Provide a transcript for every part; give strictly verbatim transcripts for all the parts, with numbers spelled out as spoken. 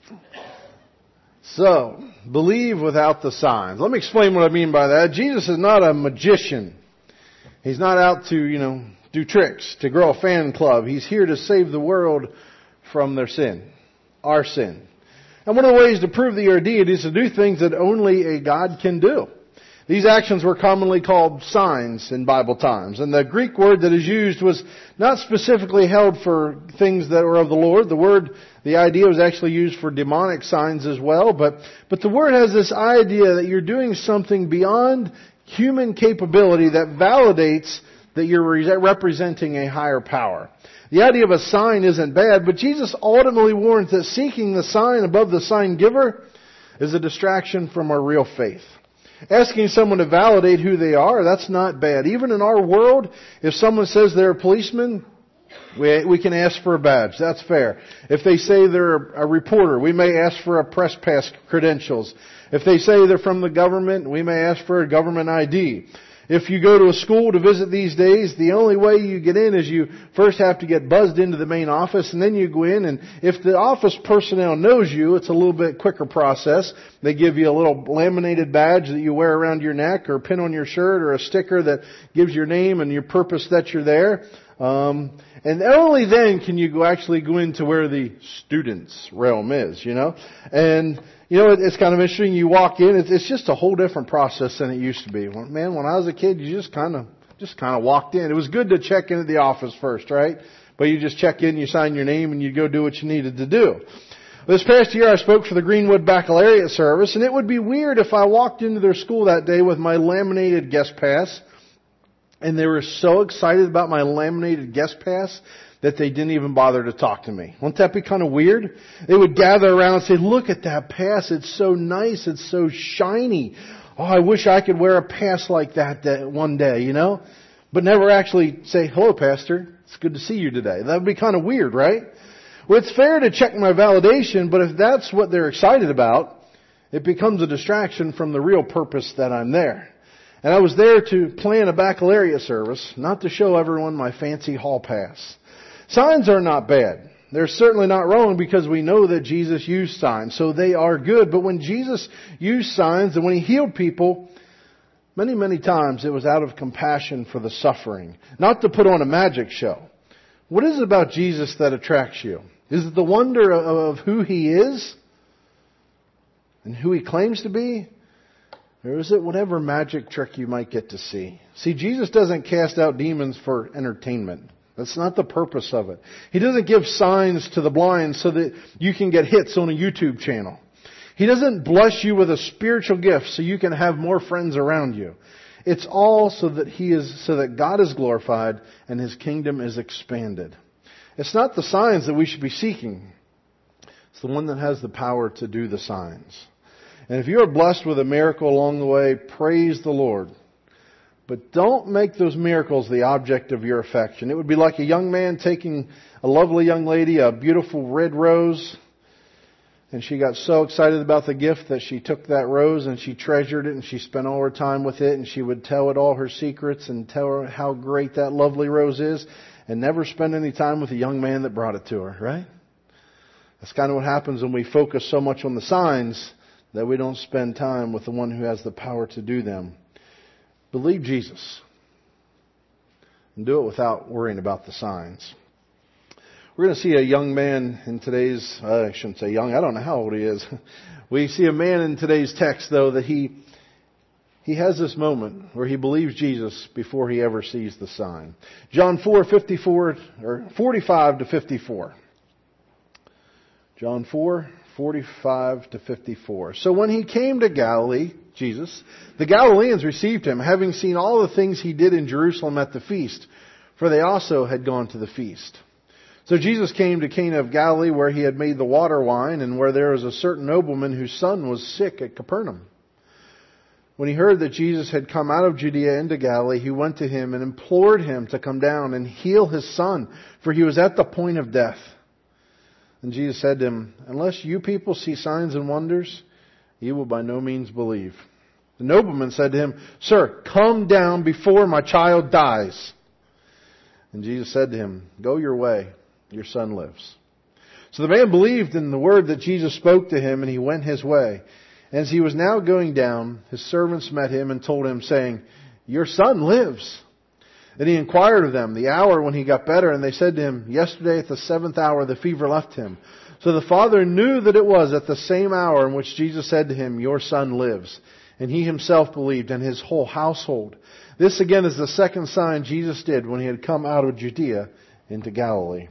So, believe without the signs. Let me explain what I mean by that. Jesus is not a magician. He's not out to, you know, do tricks, to grow a fan club. He's here to save the world from their sin, our sin. And one of the ways to prove that you're a deity is to do things that only a God can do. These actions were commonly called signs in Bible times. And the Greek word that is used was not specifically held for things that were of the Lord. The word, the idea was actually used for demonic signs as well. But, but the word has this idea that you're doing something beyond human capability that validates that you're representing a higher power. The idea of a sign isn't bad, but Jesus ultimately warns that seeking the sign above the sign giver is a distraction from our real faith. Asking someone to validate who they are, that's not bad. Even in our world, if someone says they're a policeman, we, we can ask for a badge. That's fair. If they say they're a reporter, we may ask for a press pass credentials. If they say they're from the government, we may ask for a government I D. If you go to a school to visit these days, the only way you get in is you first have to get buzzed into the main office, and then you go in, and if the office personnel knows you, it's a little bit quicker process. They give you a little laminated badge that you wear around your neck, or a pin on your shirt, or a sticker that gives your name and your purpose that you're there. Um, and only then can you go actually go into where the students' realm is, you know. And you know, it's kind of interesting. You walk in, it's, it's just a whole different process than it used to be. Man, when I was a kid, you just kind of, just kind of walked in. It was good to check in at the office first, right? But you just check in, you sign your name, and you go do what you needed to do. This past year, I spoke for the Greenwood Baccalaureate service, and it would be weird if I walked into their school that day with my laminated guest pass, and they were so excited about my laminated guest pass that they didn't even bother to talk to me. Wouldn't that be kind of weird? They would gather around and say, look at that pass. It's so nice. It's so shiny. Oh, I wish I could wear a pass like that, that one day, you know? But never actually say, hello, Pastor. It's good to see you today. That would be kind of weird, right? Well, it's fair to check my validation, but if that's what they're excited about, it becomes a distraction from the real purpose that I'm there. And I was there to plan a baccalaureate service, not to show everyone my fancy hall pass. Signs are not bad. They're certainly not wrong because we know that Jesus used signs, so they are good. But when Jesus used signs and when He healed people, many, many times it was out of compassion for the suffering, not to put on a magic show. What is it about Jesus that attracts you? Is it the wonder of who He is and who He claims to be? Or is it whatever magic trick you might get to see? See, Jesus doesn't cast out demons for entertainment. That's not the purpose of it. He doesn't give signs to the blind so that you can get hits on a YouTube channel. He doesn't bless you with a spiritual gift so you can have more friends around you. It's all so that He is, so that God is glorified and His kingdom is expanded. It's not the signs that we should be seeking. It's the one that has the power to do the signs. And if you are blessed with a miracle along the way, praise the Lord. But don't make those miracles the object of your affection. It would be like a young man taking a lovely young lady, a beautiful red rose, and she got so excited about the gift that she took that rose and she treasured it and she spent all her time with it, and she would tell it all her secrets and tell her how great that lovely rose is, and never spend any time with the young man that brought it to her, right? That's kind of what happens when we focus so much on the signs that we don't spend time with the one who has the power to do them. Believe Jesus. And do it without worrying about the signs. We're going to see a young man in today's, uh, I shouldn't say young, I don't know how old he is. We see a man in today's text, though, that he he has this moment where he believes Jesus before he ever sees the sign. John four, fifty-four, or forty-five to fifty-four. John four, forty-five to fifty-four. So when He came to Galilee, Jesus, the Galileans received Him, having seen all the things He did in Jerusalem at the feast, for they also had gone to the feast. So Jesus came to Cana of Galilee, where He had made the water wine, and where there was a certain nobleman whose son was sick at Capernaum. When He heard that Jesus had come out of Judea into Galilee, He went to Him and implored Him to come down and heal his son, for he was at the point of death. And Jesus said to him, unless you people see signs and wonders, you will by no means believe. The nobleman said to Him, Sir, come down before my child dies. And Jesus said to him, go your way, your son lives. So the man believed in the word that Jesus spoke to him, and he went his way. As he was now going down, his servants met him and told him, saying, "Your son lives." Then he inquired of them the hour when he got better, and they said to him, "Yesterday at the seventh hour the fever left him." So the father knew that it was at the same hour in which Jesus said to him, "Your son lives." And he himself believed, and his whole household. This again is the second sign Jesus did when he had come out of Judea into Galilee.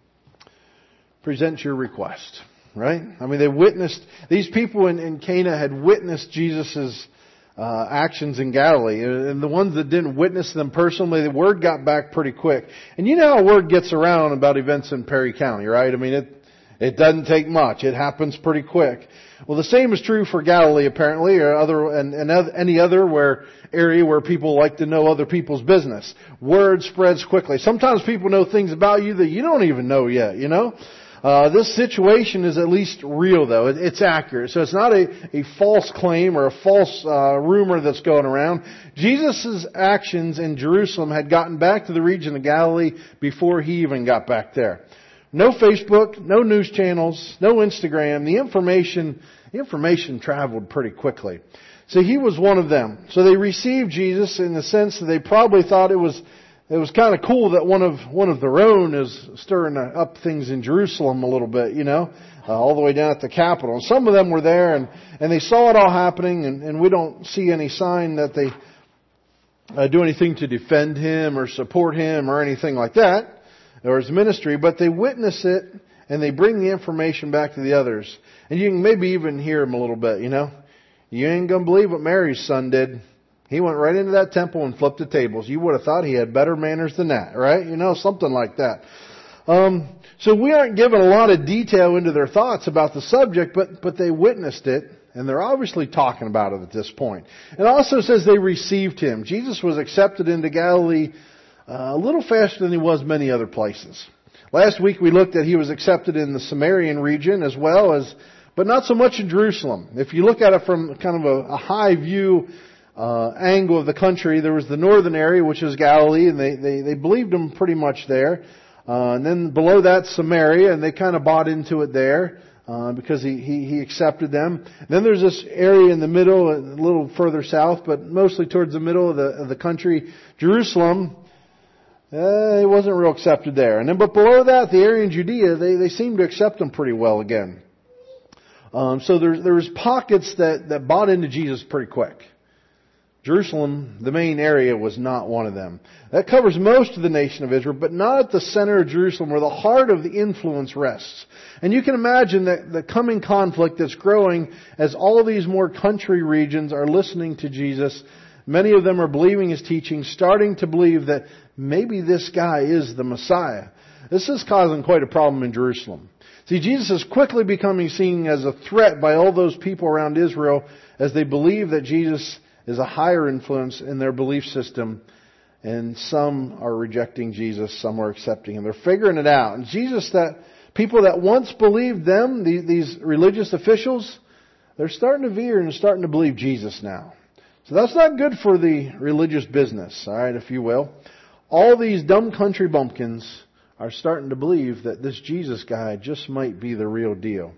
Present your request, right? I mean, they witnessed, these people in, in Cana had witnessed Jesus' uh, actions in Galilee. And the ones that didn't witness them personally, the word got back pretty quick. And you know how word gets around about events in Perry County, right? I mean, it It doesn't take much. It happens pretty quick. Well, the same is true for Galilee, apparently, or other, and, and any other where area where people like to know other people's business. Word spreads quickly. Sometimes people know things about you that you don't even know yet, you know? Uh, this situation is at least real, though. It, it's accurate. So it's not a, a false claim or a false uh, rumor that's going around. Jesus' actions in Jerusalem had gotten back to the region of Galilee before he even got back there. No Facebook, no news channels, no Instagram. The information, the information traveled pretty quickly. So he was one of them. So they received Jesus in the sense that they probably thought it was, it was kind of cool that one of, one of their own is stirring up things in Jerusalem a little bit, you know, uh, all the way down at the capital. And some of them were there and, and they saw it all happening, and, and we don't see any sign that they uh, do anything to defend him or support him or anything like that, or his ministry, but they witness it and they bring the information back to the others. And you can maybe even hear them a little bit, you know. You ain't going to believe what Mary's son did. He went right into that temple and flipped the tables. You would have thought he had better manners than that, right? You know, something like that. Um, so we aren't given a lot of detail into their thoughts about the subject, but, but they witnessed it, and they're obviously talking about it at this point. It also says they received him. Jesus was accepted into Galilee Uh, a little faster than he was many other places. Last week we looked at he was accepted in the Samaritan region as well as, but not so much in Jerusalem. If you look at it from kind of a, a high view uh, angle of the country, there was the northern area, which is Galilee, and they, they, they believed him pretty much there. Uh, and then below that, Samaria, and they kind of bought into it there uh, because he, he, he accepted them. And then there's this area in the middle, a little further south, but mostly towards the middle of the, of the country, Jerusalem. Uh, it wasn't real accepted there. And then, but below that, the area in Judea, they, they seemed to accept him pretty well again. Um, so there's, there's pockets that, that bought into Jesus pretty quick. Jerusalem, the main area, was not one of them. That covers most of the nation of Israel, but not at the center of Jerusalem where the heart of the influence rests. And you can imagine that the coming conflict that's growing as all these more country regions are listening to Jesus. Many of them are believing his teaching, starting to believe that maybe this guy is the Messiah. This is causing quite a problem in Jerusalem. See, Jesus is quickly becoming seen as a threat by all those people around Israel as they believe that Jesus is a higher influence in their belief system. And some are rejecting Jesus, some are accepting him. They're figuring it out. And Jesus, that people that once believed them, these religious officials, they're starting to veer and starting to believe Jesus now. So that's not good for the religious business, all right, if you will. All these dumb country bumpkins are starting to believe that this Jesus guy just might be the real deal.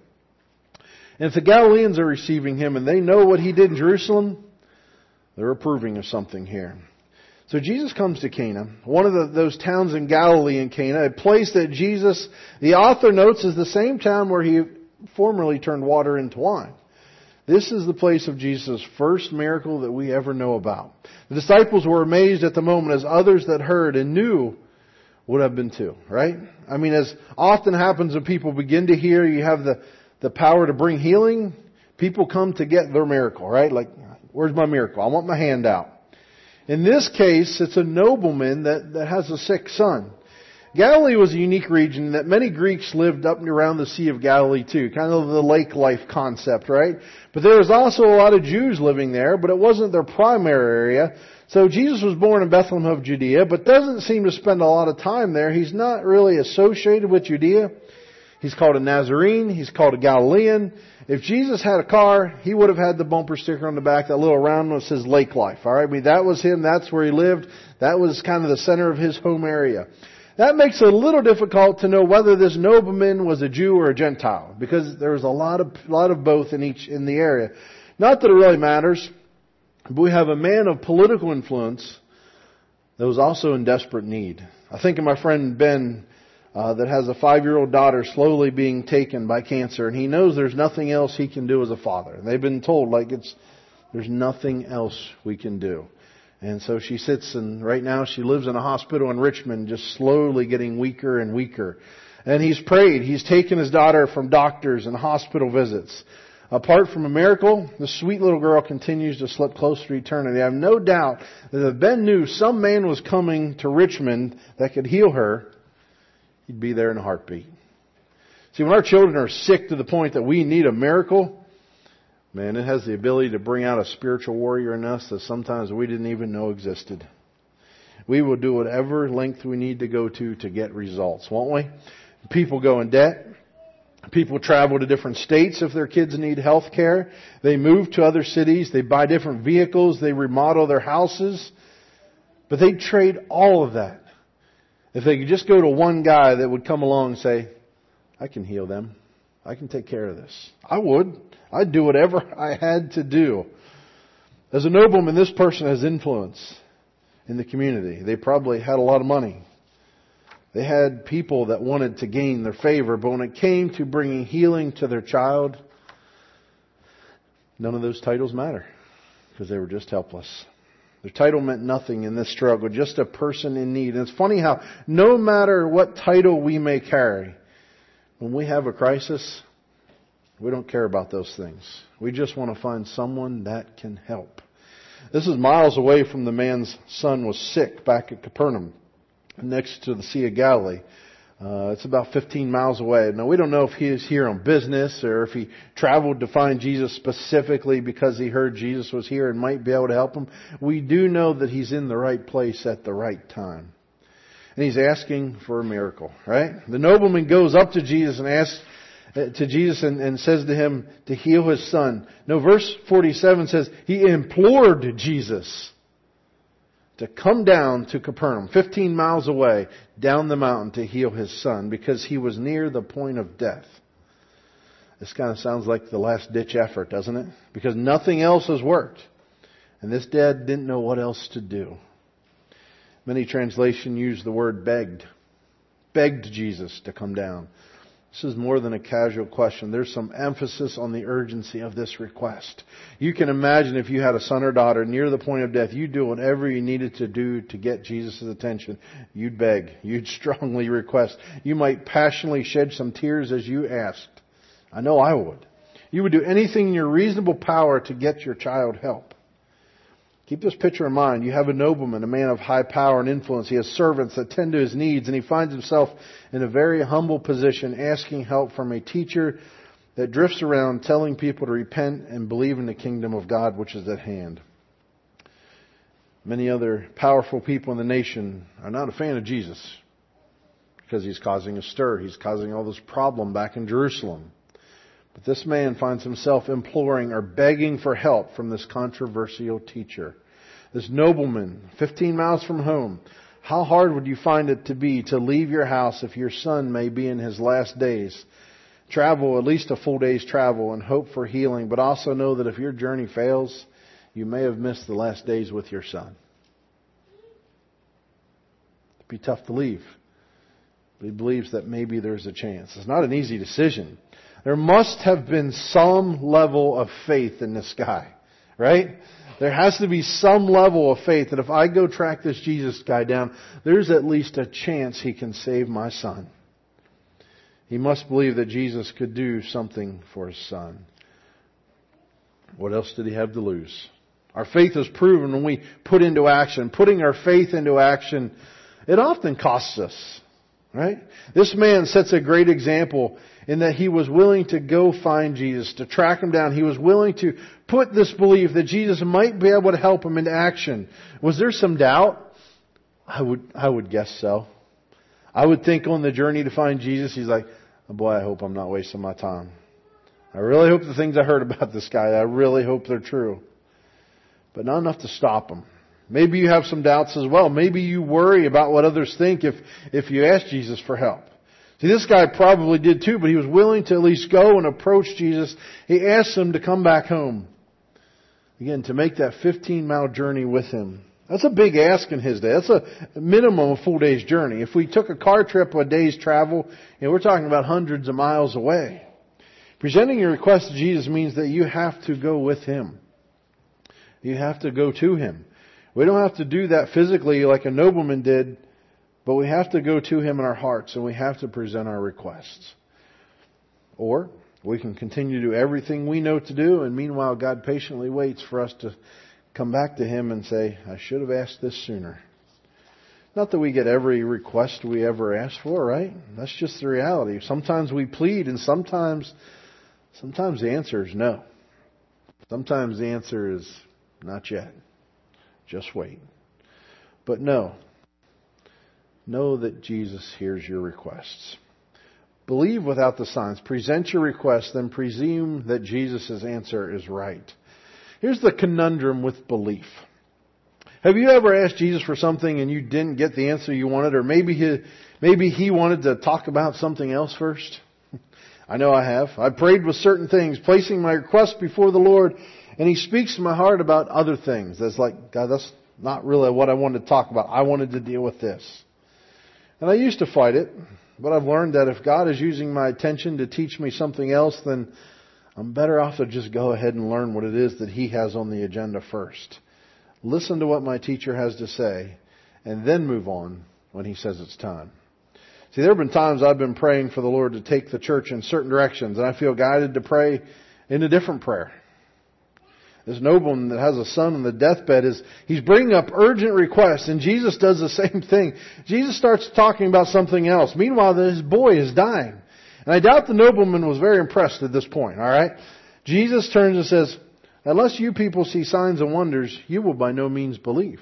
And if the Galileans are receiving him and they know what he did in Jerusalem, they're approving of something here. So Jesus comes to Cana, one of the, those towns in Galilee in Cana, a place that Jesus, the author notes, is the same town where he formerly turned water into wine. This is the place of Jesus' first miracle that we ever know about. The disciples were amazed at the moment, as others that heard and knew would have been too, right? I mean, as often happens when people begin to hear you have the, the power to bring healing, people come to get their miracle, right? Like, where's my miracle? I want my hand out. In this case, it's a nobleman that, that has a sick son. Galilee was a unique region that many Greeks lived up and around the Sea of Galilee too. Kind of the lake life concept, right? But there was also a lot of Jews living there, but it wasn't their primary area. So Jesus was born in Bethlehem of Judea, but doesn't seem to spend a lot of time there. He's not really associated with Judea. He's called a Nazarene. He's called a Galilean. If Jesus had a car, he would have had the bumper sticker on the back, that little round one that says lake life. All right, I mean, that was him. That's where he lived. That was kind of the center of his home area. that makes it a little difficult to know whether this nobleman was a Jew or a Gentile, because there was a lot of lot of both in each in the area. Not that it really matters, but we have a man of political influence that was also in desperate need. I think of my friend Ben, uh, that has a five-year-old daughter slowly being taken by cancer, and he knows there's nothing else he can do as a father. And they've been told, like, it's there's nothing else we can do. And so she sits, and right now she lives in a hospital in Richmond, just slowly getting weaker and weaker. And he's prayed. He's taken his daughter from doctors and hospital visits. Apart from a miracle, the sweet little girl continues to slip closer to eternity. I have no doubt that if Ben knew some man was coming to Richmond that could heal her, he'd be there in a heartbeat. See, when our children are sick to the point that we need a miracle, man, it has the ability to bring out a spiritual warrior in us that sometimes we didn't even know existed. We will do whatever length we need to go to to get results, won't we? People go in debt. People travel to different states if their kids need health care. They move to other cities. They buy different vehicles. They remodel their houses. But they trade all of that if they could just go to one guy that would come along and say, I can heal them. I can take care of this. I would. I'd do whatever I had to do. As a nobleman, this person has influence in the community. They probably had a lot of money. They had people that wanted to gain their favor, but when it came to bringing healing to their child, none of those titles matter because they were just helpless. Their title meant nothing in this struggle, just a person in need. And it's funny how no matter what title we may carry, when we have a crisis, we don't care about those things. We just want to find someone that can help. This is miles away from the man's son was sick back at Capernaum, next to the Sea of Galilee. Uh, it's about fifteen miles away. Now, we don't know if he is here on business or if he traveled to find Jesus specifically because he heard Jesus was here and might be able to help him. We do know that he's in the right place at the right time. And he's asking for a miracle, right? The nobleman goes up to Jesus and asks to Jesus and, and says to him to heal his son. No, verse forty-seven says he implored Jesus to come down to Capernaum, fifteen miles away, down the mountain to heal his son because he was near the point of death. This kind of sounds like the last ditch effort, doesn't it? Because nothing else has worked. And this dad didn't know what else to do. Many translations use the word begged. Begged Jesus to come down. This is more than a casual question. There's some emphasis on the urgency of this request. You can imagine if you had a son or daughter near the point of death, you'd do whatever you needed to do to get Jesus' attention. You'd beg. You'd strongly request. You might passionately shed some tears as you asked. I know I would. You would do anything in your reasonable power to get your child help. Keep this picture in mind. You have a nobleman, a man of high power and influence. He has servants that tend to his needs, and he finds himself in a very humble position, asking help from a teacher that drifts around telling people to repent and believe in the kingdom of God, which is at hand. Many other powerful people in the nation are not a fan of Jesus because he's causing a stir. He's causing all this problem back in Jerusalem. But this man finds himself imploring or begging for help from this controversial teacher. This nobleman, fifteen miles from home. How hard would you find it to be to leave your house if your son may be in his last days? Travel at least a full day's travel and hope for healing, but also know that if your journey fails, you may have missed the last days with your son. It'd be tough to leave. But he believes that maybe there's a chance. It's not an easy decision. There must have been some level of faith in this guy, right? There has to be some level of faith that if I go track this Jesus guy down, there's at least a chance he can save my son. He must believe that Jesus could do something for his son. What else did he have to lose? Our faith is proven when we put into action. Putting our faith into action, it often costs us, right? This man sets a great example in that he was willing to go find Jesus, to track him down. He was willing to put this belief that Jesus might be able to help him into action. Was there some doubt? I would, I would guess so. I would think on the journey to find Jesus, he's like, oh boy, I hope I'm not wasting my time. I really hope the things I heard about this guy, I really hope they're true. But not enough to stop him. Maybe you have some doubts as well. Maybe you worry about what others think if, if you ask Jesus for help. See, this guy probably did too, but he was willing to at least go and approach Jesus. He asked him to come back home. Again, to make that fifteen mile journey with him. That's a big ask in his day. That's a minimum of a full day's journey. If we took a car trip a day's travel, you know, we're talking about hundreds of miles away. Presenting your request to Jesus means that you have to go with Him. You have to go to Him. We don't have to do that physically like a nobleman did, but we have to go to Him in our hearts and we have to present our requests. Or we can continue to do everything we know to do, and meanwhile God patiently waits for us to come back to Him and say, I should have asked this sooner. Not that we get every request we ever ask for, right? That's just the reality. Sometimes we plead, and sometimes, sometimes the answer is no. Sometimes the answer is not yet. Just wait. But know, know that Jesus hears your requests. Believe without the signs. Present your request, then presume that Jesus' answer is right. Here's the conundrum with belief. Have you ever asked Jesus for something and you didn't get the answer you wanted? Or maybe he, maybe he wanted to talk about something else first? I know I have. I prayed with certain things, placing my request before the Lord, and He speaks to my heart about other things. That's like, God, that's not really what I wanted to talk about. I wanted to deal with this. And I used to fight it, but I've learned that if God is using my attention to teach me something else, then I'm better off to just go ahead and learn what it is that He has on the agenda first. Listen to what my teacher has to say, and then move on when He says it's time. See, there have been times I've been praying for the Lord to take the church in certain directions, and I feel guided to pray in a different prayer. This nobleman that has a son on the deathbed is, he's bringing up urgent requests, and Jesus does the same thing. Jesus starts talking about something else. Meanwhile, his boy is dying. And I doubt the nobleman was very impressed at this point, alright? Jesus turns and says, unless you people see signs and wonders, you will by no means believe.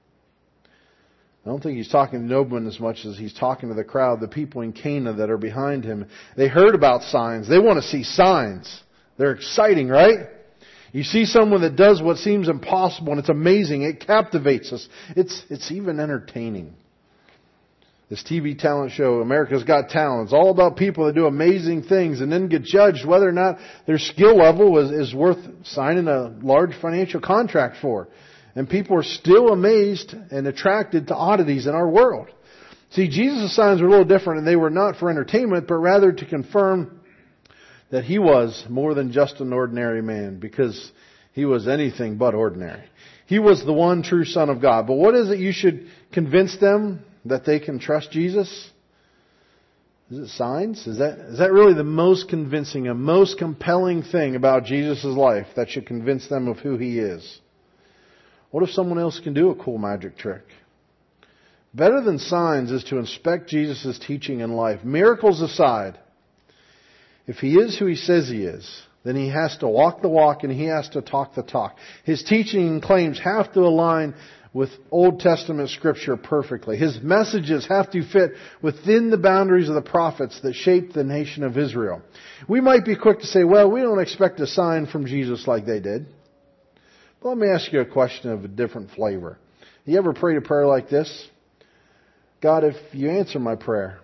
I don't think He's talking to the nobleman as much as He's talking to the crowd, the people in Cana that are behind Him. They heard about signs. They want to see signs. They're exciting, right? You see someone that does what seems impossible and it's amazing. It captivates us. It's, it's even entertaining. This T V talent show, America's Got Talent, is all about people that do amazing things and then get judged whether or not their skill level is, is worth signing a large financial contract for. And people are still amazed and attracted to oddities in our world. See, Jesus' signs were a little different, and they were not for entertainment, but rather to confirm that He was more than just an ordinary man, because He was anything but ordinary. He was the one true Son of God. But what is it you should convince them that they can trust Jesus? Is it signs? Is that, is that really the most convincing and most compelling thing about Jesus' life that should convince them of who He is? What if someone else can do a cool magic trick? Better than signs is to inspect Jesus' teaching in life. Miracles aside, if He is who He says He is, then He has to walk the walk and He has to talk the talk. His teaching and claims have to align with Old Testament Scripture perfectly. His messages have to fit within the boundaries of the prophets that shaped the nation of Israel. We might be quick to say, well, we don't expect a sign from Jesus like they did. But let me ask you a question of a different flavor. You ever prayed a prayer like this? God, if you answer my prayer,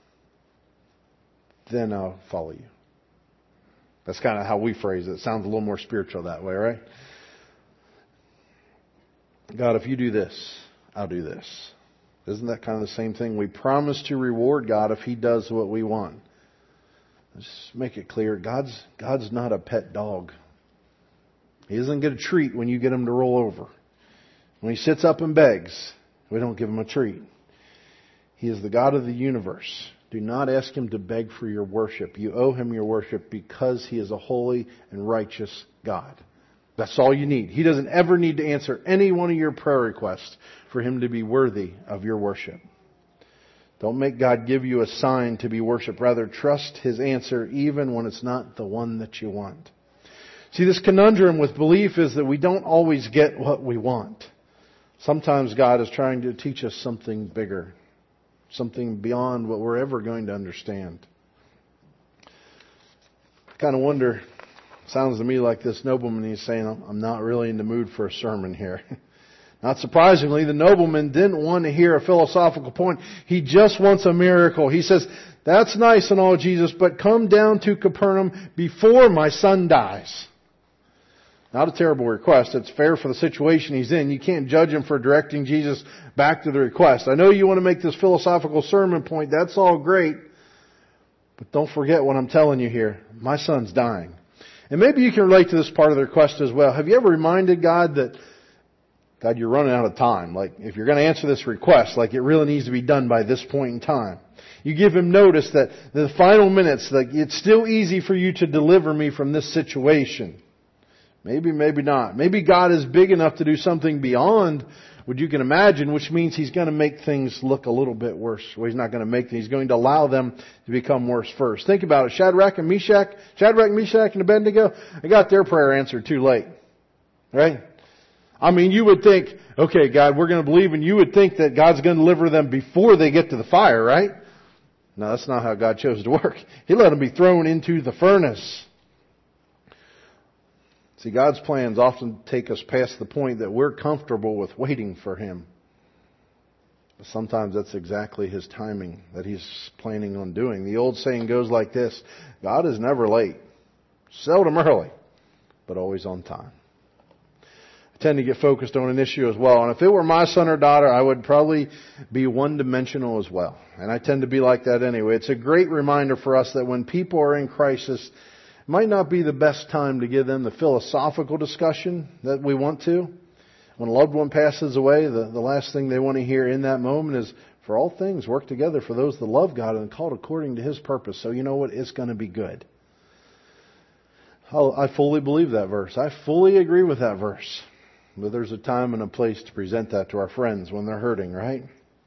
then I'll follow you. That's kind of how we phrase it. It sounds a little more spiritual that way, right? God, if you do this, I'll do this. Isn't that kind of the same thing? We promise to reward God if He does what we want. Let's make it clear. God's, God's not a pet dog. He doesn't get a treat when you get Him to roll over. When He sits up and begs, we don't give Him a treat. He is the God of the universe. Do not ask Him to beg for your worship. You owe Him your worship because He is a holy and righteous God. That's all you need. He doesn't ever need to answer any one of your prayer requests for Him to be worthy of your worship. Don't make God give you a sign to be worshipped. Rather, trust His answer even when it's not the one that you want. See, this conundrum with belief is that we don't always get what we want. Sometimes God is trying to teach us something bigger. Something beyond what we're ever going to understand. I kind of wonder, sounds to me like this nobleman, he's saying, I'm not really in the mood for a sermon here. Not surprisingly, the nobleman didn't want to hear a philosophical point. He just wants a miracle. He says, that's nice and all, Jesus, but come down to Capernaum before my son dies. Not a terrible request. It's fair for the situation he's in. You can't judge him for directing Jesus back to the request. I know you want to make this philosophical sermon point. That's all great. But don't forget what I'm telling you here. My son's dying. And maybe you can relate to this part of the request as well. Have you ever reminded God that, God, you're running out of time. Like, if you're going to answer this request, like it really needs to be done by this point in time. You give Him notice that the final minutes, like it's still easy for you to deliver me from this situation. Maybe, maybe not. Maybe God is big enough to do something beyond what you can imagine, which means He's going to make things look a little bit worse. Well, He's not going to make them. He's going to allow them to become worse first. Think about it. Shadrach and Meshach, Shadrach, Meshach, and Abednego, they got their prayer answered too late. Right? I mean, you would think, okay, God, we're going to believe, and you would think that God's going to deliver them before they get to the fire, right? No, that's not how God chose to work. He let them be thrown into the furnace. See, God's plans often take us past the point that we're comfortable with waiting for Him. But sometimes that's exactly His timing that He's planning on doing. The old saying goes like this: God is never late, seldom early, but always on time. I tend to get focused on an issue as well. And if it were my son or daughter, I would probably be one-dimensional as well. And I tend to be like that anyway. It's a great reminder for us that when people are in crisis, it might not be the best time to give them the philosophical discussion that we want to. When a loved one passes away, the, the last thing they want to hear in that moment is, for all things work together for those that love God and called according to His purpose. So you know what? It's going to be good. I'll, I fully believe that verse. I fully agree with that verse. But there's a time and a place to present that to our friends when they're hurting, right?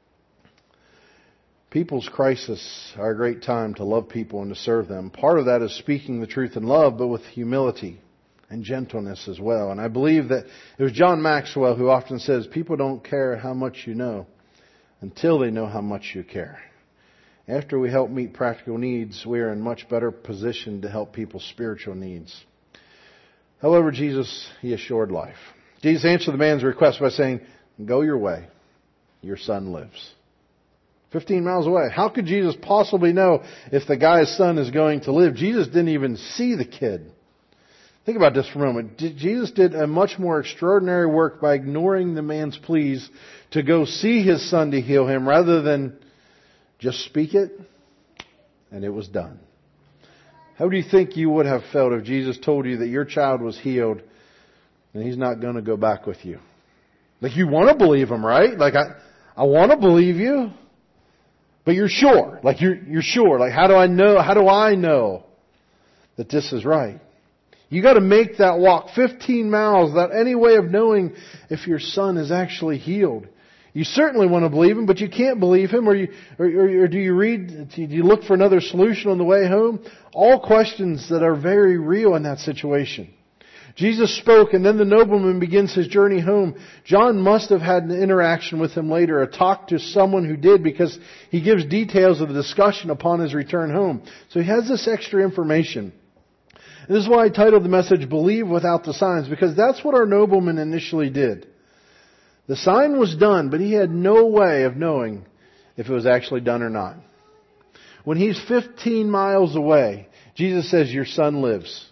People's crisis are a great time to love people and to serve them. Part of that is speaking the truth in love, but with humility and gentleness as well. And I believe that it was John Maxwell who often says, people don't care how much you know until they know how much you care. After we help meet practical needs, we are in much better position to help people's spiritual needs. However, Jesus, He assured life. Jesus answered the man's request by saying, go your way. Your son lives. Fifteen miles away. How could Jesus possibly know if the guy's son is going to live? Jesus didn't even see the kid. Think about this for a moment. Jesus did a much more extraordinary work by ignoring the man's pleas to go see his son to heal him rather than just speak it, and it was done. How do you think you would have felt if Jesus told you that your child was healed and He's not going to go back with you? Like, you want to believe Him, right? Like, I, I want to believe you. But you're sure. Like, you're, you're sure. Like, how do I know, how do I know that this is right? You got to make that walk fifteen miles without any way of knowing if your son is actually healed. You certainly want to believe Him, but you can't believe Him. Or, you, or, or, or do you read, do you look for another solution on the way home? All questions that are very real in that situation. Jesus spoke, and then the nobleman begins his journey home. John must have had an interaction with him later, a talk to someone who did, because he gives details of the discussion upon his return home. So he has this extra information. And this is why I titled the message, Believe Without the Signs, because that's what our nobleman initially did. The sign was done, but he had no way of knowing if it was actually done or not. When he's fifteen miles away, Jesus says, your son lives.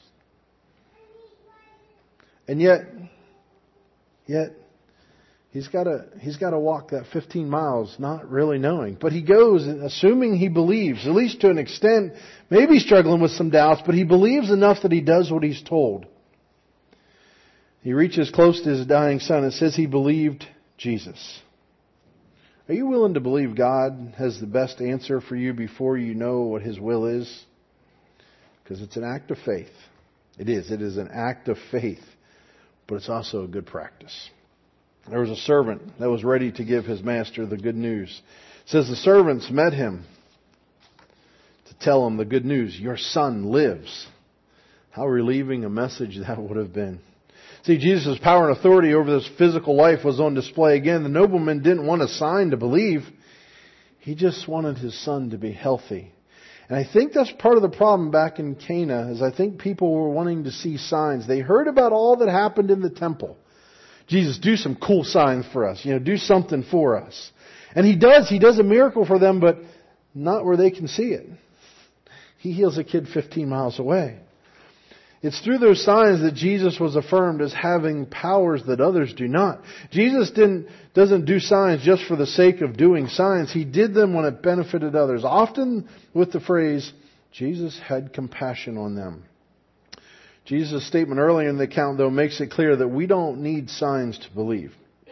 And yet, yet, he's got to, he's got to walk that fifteen miles not really knowing. But he goes, assuming he believes, at least to an extent, maybe struggling with some doubts, but he believes enough that he does what he's told. He reaches close to his dying son and says he believed Jesus. Are you willing to believe God has the best answer for you before you know what His will is? Because it's an act of faith. It is. It is an act of faith. But it's also a good practice. There was a servant that was ready to give his master the good news. It says the servants met him to tell him the good news. Your son lives. How relieving a message that would have been. See, Jesus' power and authority over this physical life was on display again. The nobleman didn't want a sign to believe. He just wanted his son to be healthy. And I think that's part of the problem back in Cana, is I think people were wanting to see signs. They heard about all that happened in the temple. Jesus, do some cool signs for us. You know, do something for us. And He does. He does a miracle for them, but not where they can see it. He heals a kid fifteen miles away. It's through those signs that Jesus was affirmed as having powers that others do not. Jesus didn't, doesn't do signs just for the sake of doing signs. He did them when it benefited others. Often with the phrase, Jesus had compassion on them. Jesus' statement earlier in the account, though, makes it clear that we don't need signs to believe.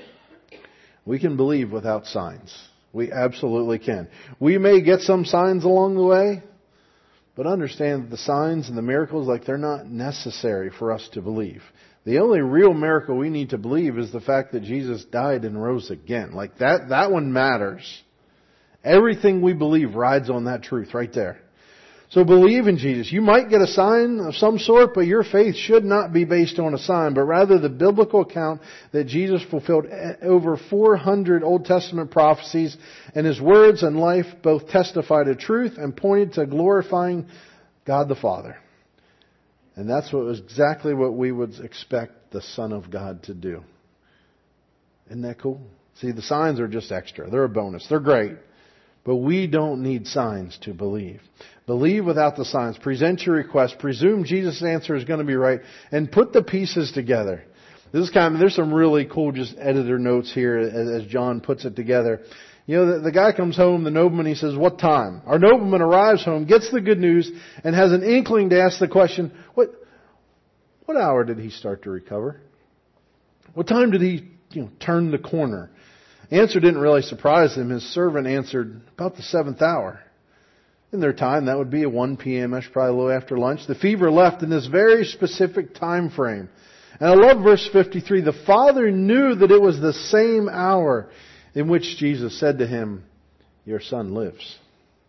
We can believe without signs. We absolutely can. We may get some signs along the way, but understand that the signs and the miracles, like, they're not necessary for us to believe. The only real miracle we need to believe is the fact that Jesus died and rose again. Like, that, that one matters. Everything we believe rides on that truth right there. So believe in Jesus. You might get a sign of some sort, but your faith should not be based on a sign, but rather the biblical account that Jesus fulfilled over four hundred Old Testament prophecies, and His words and life both testify to truth and pointed to glorifying God the Father. And that's what was exactly what we would expect the Son of God to do. Isn't that cool? See, the signs are just extra. They're a bonus. They're great. But we don't need signs to believe. Believe without the signs. Present your request. Presume Jesus' answer is going to be right. And put the pieces together. This is kind of, there's some really cool just editor notes here as, as John puts it together. You know, the, the guy comes home, the nobleman, he says, what time? Our nobleman arrives home, gets the good news, and has an inkling to ask the question, what, what hour did he start to recover? What time did he, you know, turn the corner? The answer didn't really surprise him. His servant answered, about the seventh hour. In their time, that would be at one p.m.ish, probably a little after lunch. The fever left in this very specific time frame. And I love verse fifty-three. The Father knew that it was the same hour in which Jesus said to him, your son lives.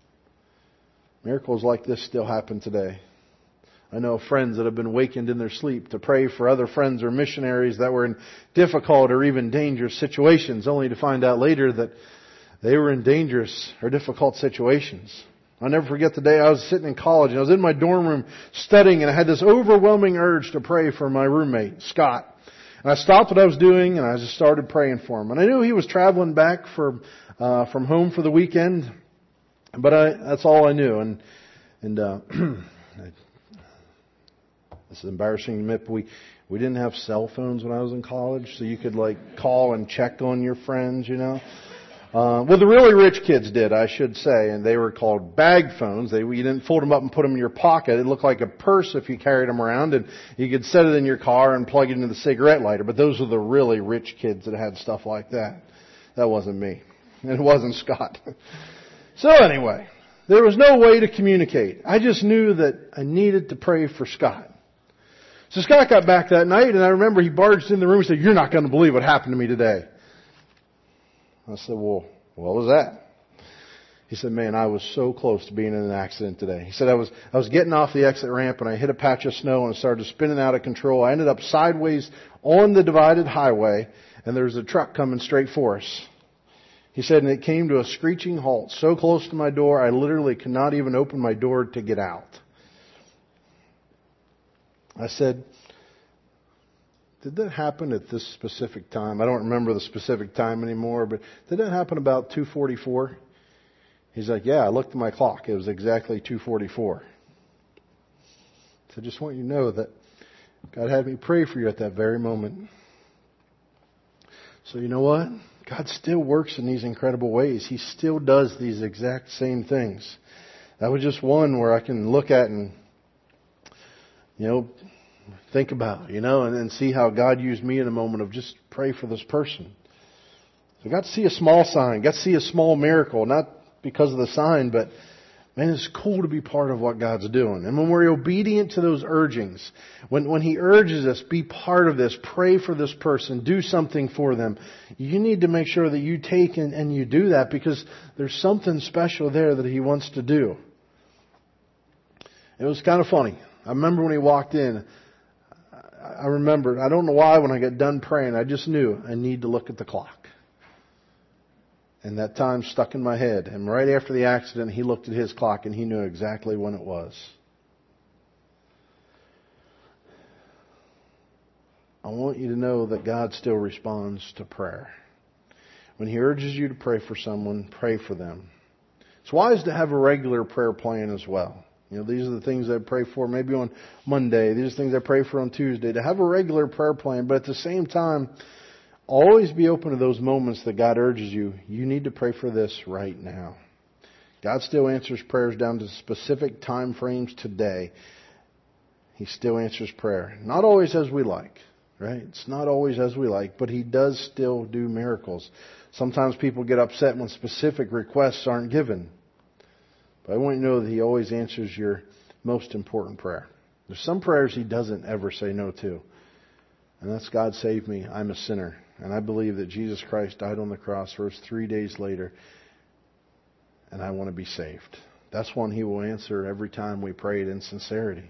Miracles like this still happen today. I know friends that have been wakened in their sleep to pray for other friends or missionaries that were in difficult or even dangerous situations, only to find out later that they were in dangerous or difficult situations. I'll never forget the day I was sitting in college and I was in my dorm room studying, and I had this overwhelming urge to pray for my roommate, Scott. And I stopped what I was doing and I just started praying for him. And I knew he was traveling back for, uh, from home for the weekend, but I, that's all I knew. And, and, uh, this is embarrassing to admit, but we, we didn't have cell phones when I was in college, so you could like call and check on your friends, you know. Uh, well, the really rich kids did, I should say, and they were called bag phones. They, you didn't fold them up and put them in your pocket. It looked like a purse if you carried them around, and you could set it in your car and plug it into the cigarette lighter. But those were the really rich kids that had stuff like that. That wasn't me. And it wasn't Scott. So anyway, there was no way to communicate. I just knew that I needed to pray for Scott. So Scott got back that night, and I remember he barged in the room and said, you're not going to believe what happened to me today. I said, well, what was that? He said, man, I was so close to being in an accident today. He said, I was, I was getting off the exit ramp and I hit a patch of snow and started spinning out of control. I ended up sideways on the divided highway, and there was a truck coming straight for us. He said, and it came to a screeching halt so close to my door, I literally could not even open my door to get out. I said, did that happen at this specific time? I don't remember the specific time anymore, but did that happen about two forty-four? He's like, yeah, I looked at my clock. It was exactly two forty-four. So I just want you to know that God had me pray for you at that very moment. So you know what? God still works in these incredible ways. He still does these exact same things. That was just one where I can look at and, you know, think about, you know, and then see how God used me in a moment of just pray for this person. So I got to see a small sign, got to see a small miracle, not because of the sign, but man, it's cool to be part of what God's doing. And when we're obedient to those urgings, when, when He urges us, be part of this, pray for this person, do something for them, you need to make sure that you take and, and you do that, because there's something special there that He wants to do. It was kind of funny. I remember when He walked in, I remembered, I don't know why, when I got done praying, I just knew I need to look at the clock. And that time stuck in my head. And right after the accident, he looked at his clock and he knew exactly when it was. I want you to know that God still responds to prayer. When He urges you to pray for someone, pray for them. It's wise to have a regular prayer plan as well. You know, these are the things I pray for maybe on Monday. These are things I pray for on Tuesday. To have a regular prayer plan, but at the same time, always be open to those moments that God urges you. You need to pray for this right now. God still answers prayers down to specific time frames today. He still answers prayer. Not always as we like, right? It's not always as we like, but He does still do miracles. Sometimes people get upset when specific requests aren't given. But I want you to know that He always answers your most important prayer. There's some prayers He doesn't ever say no to. And that's, God save me, I'm a sinner. And I believe that Jesus Christ died on the cross, rose three days later, and I want to be saved. That's one He will answer every time we pray it in sincerity.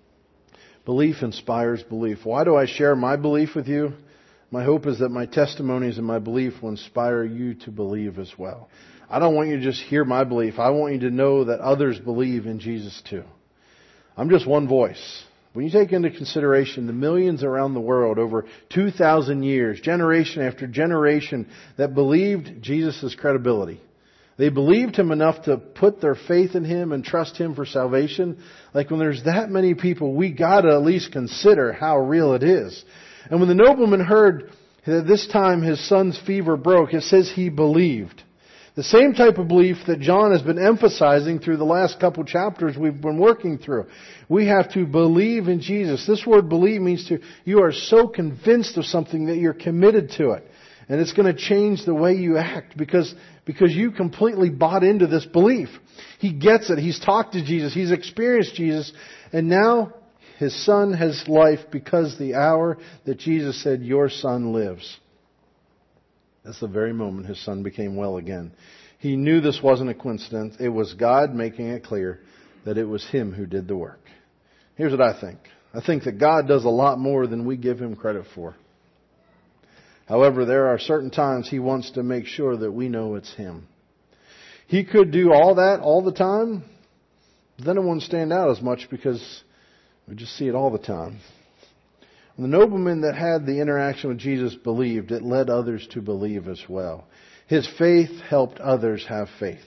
Belief inspires belief. Why do I share my belief with you? My hope is that my testimonies and my belief will inspire you to believe as well. I don't want you to just hear my belief. I want you to know that others believe in Jesus too. I'm just one voice. When you take into consideration the millions around the world over two thousand years, generation after generation, that believed Jesus' credibility. They believed Him enough to put their faith in Him and trust Him for salvation. Like when there's that many people, we got to at least consider how real it is. And when the nobleman heard that this time his son's fever broke, it says he believed. The same type of belief that John has been emphasizing through the last couple chapters we've been working through. We have to believe in Jesus. This word believe means to, you are so convinced of something that you're committed to it. And it's going to change the way you act because, because you completely bought into this belief. He gets it. He's talked to Jesus. He's experienced Jesus. And now his son has life because the hour that Jesus said, your son lives. That's the very moment his son became well again. He knew this wasn't a coincidence. It was God making it clear that it was Him who did the work. Here's what I think. I think that God does a lot more than we give Him credit for. However, there are certain times He wants to make sure that we know it's Him. He could do all that all the time, but then it wouldn't stand out as much because we just see it all the time. When the nobleman that had the interaction with Jesus believed, it led others to believe as well. His faith helped others have faith.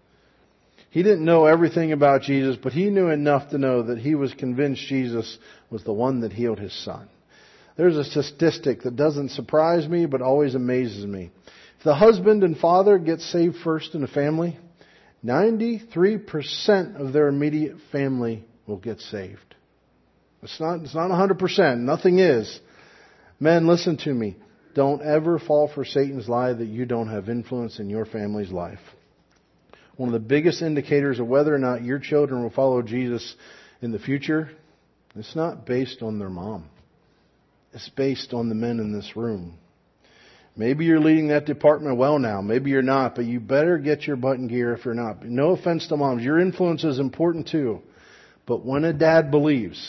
He didn't know everything about Jesus, but he knew enough to know that he was convinced Jesus was the one that healed his son. There's a statistic that doesn't surprise me, but always amazes me. If the husband and father get saved first in a family, ninety-three percent of their immediate family will get saved. It's not, it's not one hundred percent. Nothing is. Men, listen to me. Don't ever fall for Satan's lie that you don't have influence in your family's life. One of the biggest indicators of whether or not your children will follow Jesus in the future, it's not based on their mom. It's based on the men in this room. Maybe you're leading that department well now. Maybe you're not, but you better get your butt in gear if you're not. No offense to moms. Your influence is important too. But when a dad believes,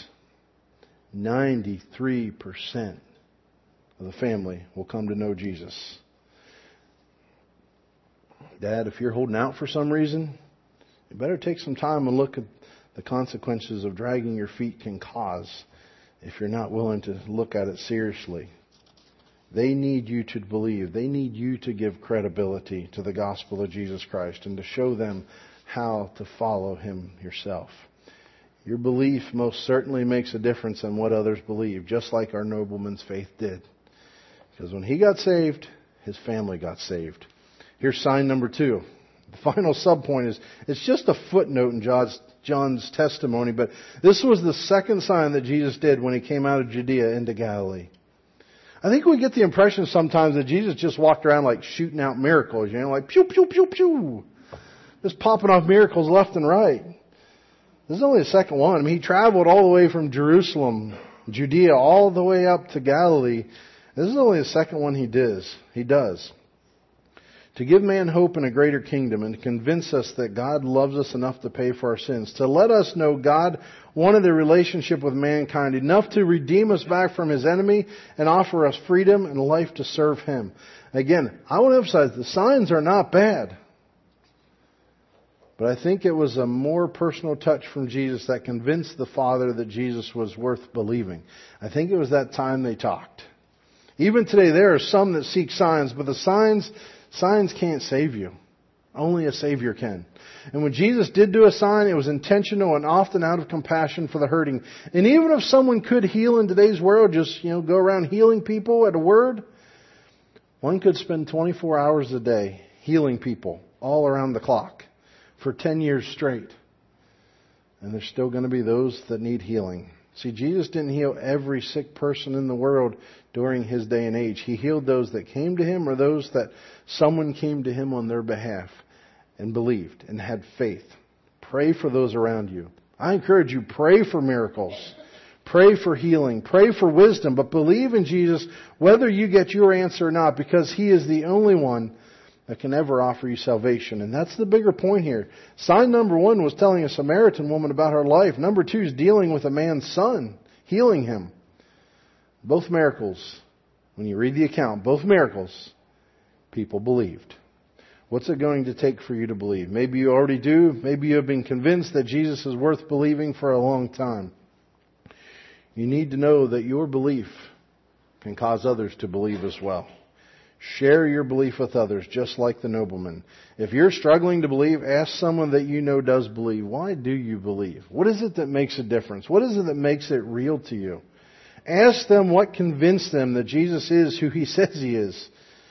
ninety-three percent of the family will come to know Jesus. Dad, if you're holding out for some reason, you better take some time and look at the consequences of dragging your feet can cause if you're not willing to look at it seriously. They need you to believe. They need you to give credibility to the gospel of Jesus Christ and to show them how to follow Him yourself. Your belief most certainly makes a difference in what others believe, just like our nobleman's faith did. Because when he got saved, his family got saved. Here's sign number two. The final subpoint is, it's just a footnote in John's, John's testimony, but this was the second sign that Jesus did when He came out of Judea into Galilee. I think we get the impression sometimes that Jesus just walked around like shooting out miracles, you know, like pew, pew, pew, pew. Just popping off miracles left and right. This is only the second one. I mean, He traveled all the way from Jerusalem, Judea, all the way up to Galilee. This is only the second one He does. He does. To give man hope in a greater kingdom and to convince us that God loves us enough to pay for our sins. To let us know God wanted a relationship with mankind enough to redeem us back from His enemy and offer us freedom and a life to serve Him. Again, I want to emphasize the signs are not bad. But I think it was a more personal touch from Jesus that convinced the Father that Jesus was worth believing. I think it was that time they talked. Even today, there are some that seek signs, but the signs, signs can't save you. Only a Savior can. And when Jesus did do a sign, it was intentional and often out of compassion for the hurting. And even if someone could heal in today's world, just, you know, go around healing people at a word, one could spend twenty-four hours a day healing people all around the clock for ten years straight. And there's still going to be those that need healing. See, Jesus didn't heal every sick person in the world during His day and age. He healed those that came to Him or those that someone came to Him on their behalf and believed and had faith. Pray for those around you. I encourage you, pray for miracles. Pray for healing. Pray for wisdom. But believe in Jesus whether you get your answer or not, because He is the only one that can ever offer you salvation. And that's the bigger point here. Sign number one was telling a Samaritan woman about her life. Number two is dealing with a man's son, healing him. Both miracles, when you read the account, both miracles, people believed. What's it going to take for you to believe? Maybe you already do. Maybe you have been convinced that Jesus is worth believing for a long time. You need to know that your belief can cause others to believe as well. Share your belief with others, just like the nobleman. If you're struggling to believe, ask someone that you know does believe. Why do you believe? What is it that makes a difference? What is it that makes it real to you? Ask them what convinced them that Jesus is who He says He is.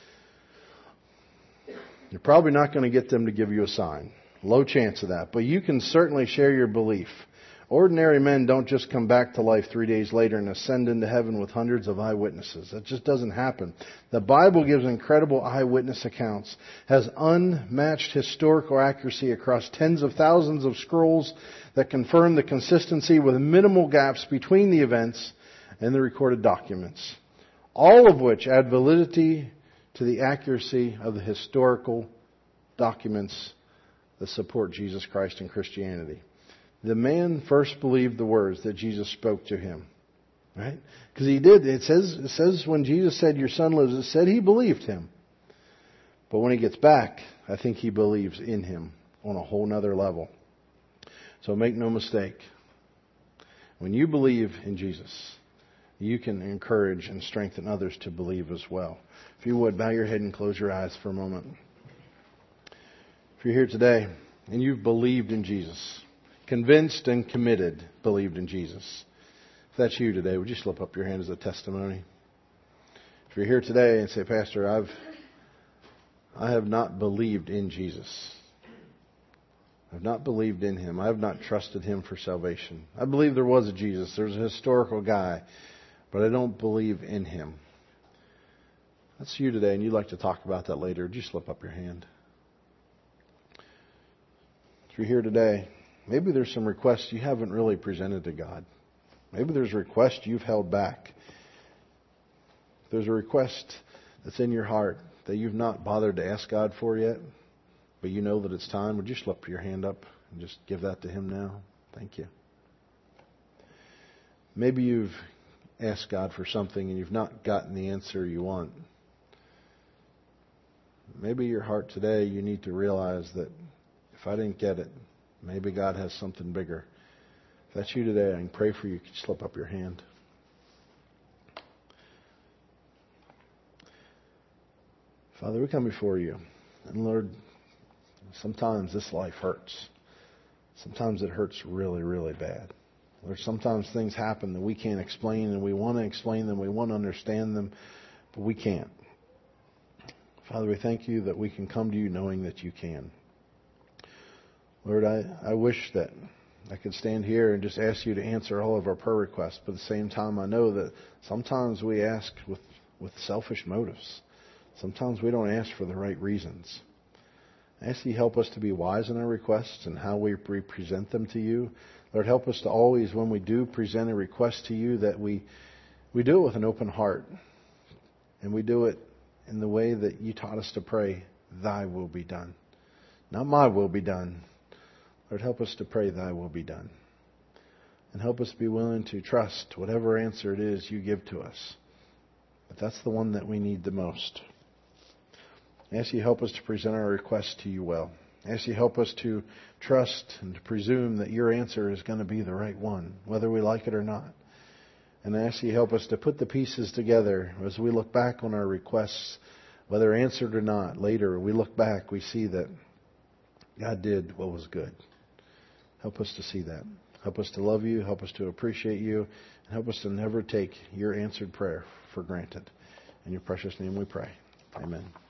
You're probably not going to get them to give you a sign. Low chance of that. But you can certainly share your belief. Ordinary men don't just come back to life three days later and ascend into heaven with hundreds of eyewitnesses. That just doesn't happen. The Bible gives incredible eyewitness accounts, has unmatched historical accuracy across tens of thousands of scrolls that confirm the consistency with minimal gaps between the events and the recorded documents. All of which add validity to the accuracy of the historical documents that support Jesus Christ and Christianity. The man first believed the words that Jesus spoke to him. Right? Because he did. It says, it says when Jesus said, your son lives, it said he believed him. But when he gets back, I think he believes in him on a whole nother level. So make no mistake. When you believe in Jesus, you can encourage and strengthen others to believe as well. If you would, bow your head and close your eyes for a moment. If you're here today and you've believed in Jesus, convinced and committed, believed in Jesus. If that's you today, would you slip up your hand as a testimony? If you're here today and say, Pastor, I've I have not believed in Jesus. I've not believed in Him. I have not trusted Him for salvation. I believe there was a Jesus. There's a historical guy, but I don't believe in Him. That's you today, and you'd like to talk about that later. Would you slip up your hand? If you're here today, maybe there's some requests you haven't really presented to God. Maybe there's a request you've held back. If there's a request that's in your heart that you've not bothered to ask God for yet, but you know that it's time, would you slip your hand up and just give that to Him now? Thank you. Maybe you've asked God for something and you've not gotten the answer you want. Maybe your heart today, you need to realize that if I didn't get it, maybe God has something bigger. If that's you today, I can pray for you. Could you slip up your hand? Father, we come before you. And Lord, sometimes this life hurts. Sometimes it hurts really, really bad. Lord, sometimes things happen that we can't explain, and we want to explain them, we want to understand them, but we can't. Father, we thank you that we can come to you knowing that you can. Lord, I, I wish that I could stand here and just ask you to answer all of our prayer requests, but at the same time I know that sometimes we ask with, with selfish motives. Sometimes we don't ask for the right reasons. I ask you to help us to be wise in our requests and how we present them to you. Lord, help us to always, when we do present a request to you, that we, we do it with an open heart. And we do it in the way that you taught us to pray, thy will be done. Not my will be done. Lord, help us to pray thy will be done. And help us be willing to trust whatever answer it is you give to us. But that's the one that we need the most. I ask you to help us to present our requests to you well. I ask you help us to trust and to presume that your answer is going to be the right one, whether we like it or not. And I ask you help us to put the pieces together as we look back on our requests, whether answered or not. Later, we look back, we see that God did what was good. Help us to see that. Help us to love you. Help us to appreciate you. And help us to never take your answered prayer for granted. In your precious name we pray. Amen.